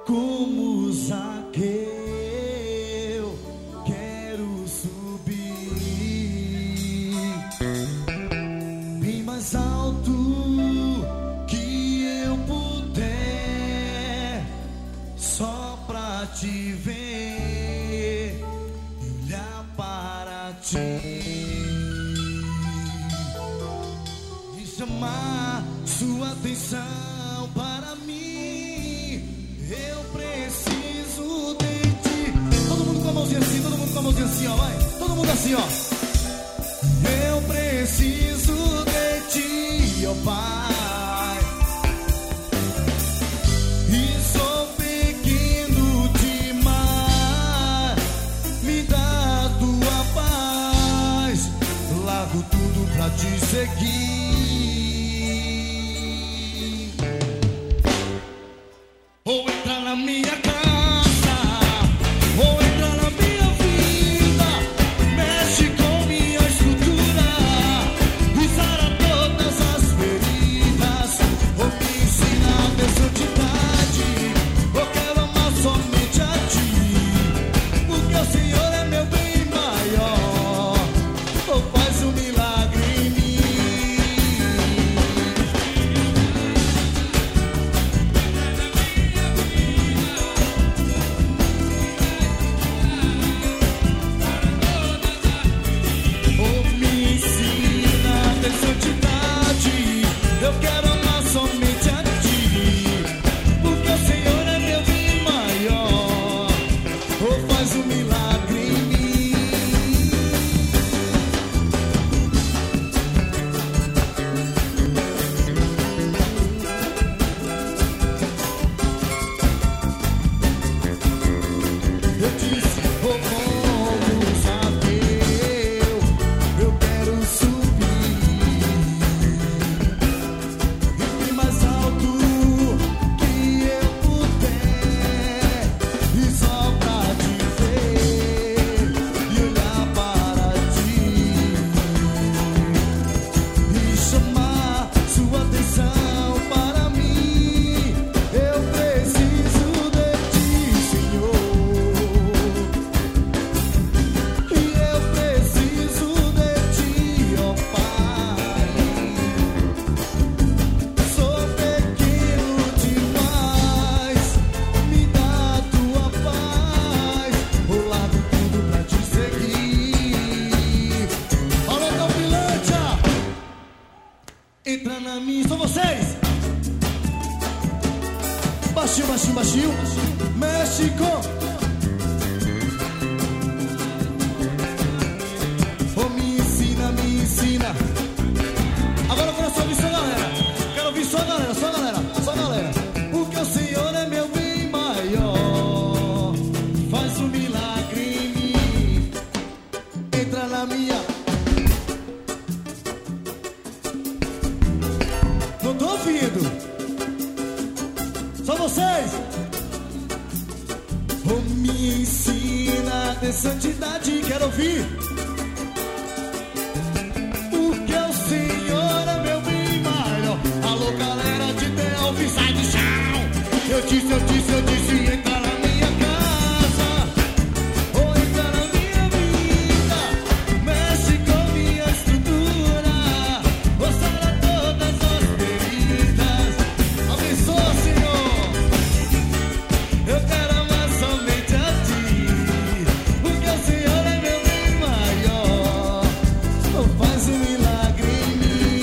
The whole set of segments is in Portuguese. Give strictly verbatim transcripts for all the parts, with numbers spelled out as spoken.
como Zaqueu, quero subir bem mais alto que eu puder, só pra te ver e olhar para ti e chamar sua atenção para mim. Eu preciso de ti. Todo mundo com a mãozinha assim, todo mundo com a mãozinha assim, ó, vai. Todo mundo assim, ó. Eu preciso de ti, ó Pai. E sou pequeno demais. Me dá tua paz. Largo tudo pra te seguir. Ou entrar na minha casa, ou entrar na minha vida, mexe com minha estrutura e sara todas as feridas, ou me ensina a ter santidade. Eu quero amar somente a ti, porque o Senhor é meu bem maior. Ou faz um milagre em mim. Eu quero amar somente a ti, porque o Senhor é meu bem maior. Ou faz um milagre em mim. Eu disse, oh, como Zaqueu, eu quero subir mais alto que eu puder, e só pra te ver e olhar para ti e chamar sua atenção para mim. Eu preciso de ti, Senhor, e eu preciso de ti, ó Pai. Sou pequeno demais, me dá tua paz. Vou largo tudo pra te seguir. Alô, Campilândia, entra na minha, são vocês. Baixinho, baixinho, baixinho. Mexe com. Oh, me ensina, me ensina. Agora eu quero só ouvir só a galera. Quero ouvir só a galera, só a galera, só a galera. Porque o Senhor é meu bem maior. Faz um milagre em mim. Entra na minha. Não tô ouvindo. Só vocês. Oh, me ensina a ter santidade. Quero ouvir. Porque o Senhor é meu bem maior. Alô, galera de Delphi, sai do chão. Eu disse, eu disse, eu disse, entra na minha casa, ou entra na minha vida, mexe com minha estrutura, ou sara todas as feridas. Abençoa, Senhor. Eu quero amar somente a ti, porque o Senhor é meu bem maior. Ou faz um milagre em mim.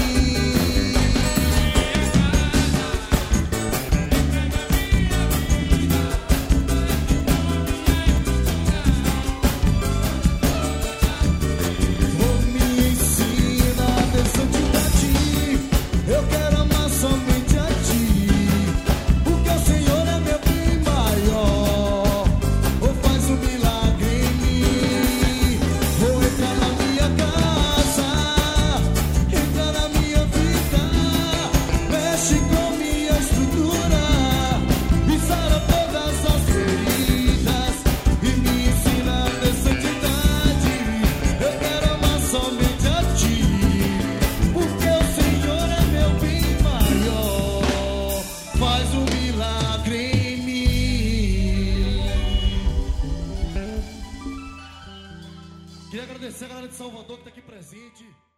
Oh, me ensina a ter santidade. Eu quero amar somente a ti, porque o Senhor é meu bem maior. Ou faz um milagre em mim. Vou entrar na minha casa, entrar na minha vida, mexe com minha estrutura e sara todas as feridas e me ensina a ter santidade. Eu quero amar somente a ti, porque o Senhor é meu bem maior. Faz um milagre em mim. Queria agradecer a galera de Salvador que tá aqui presente.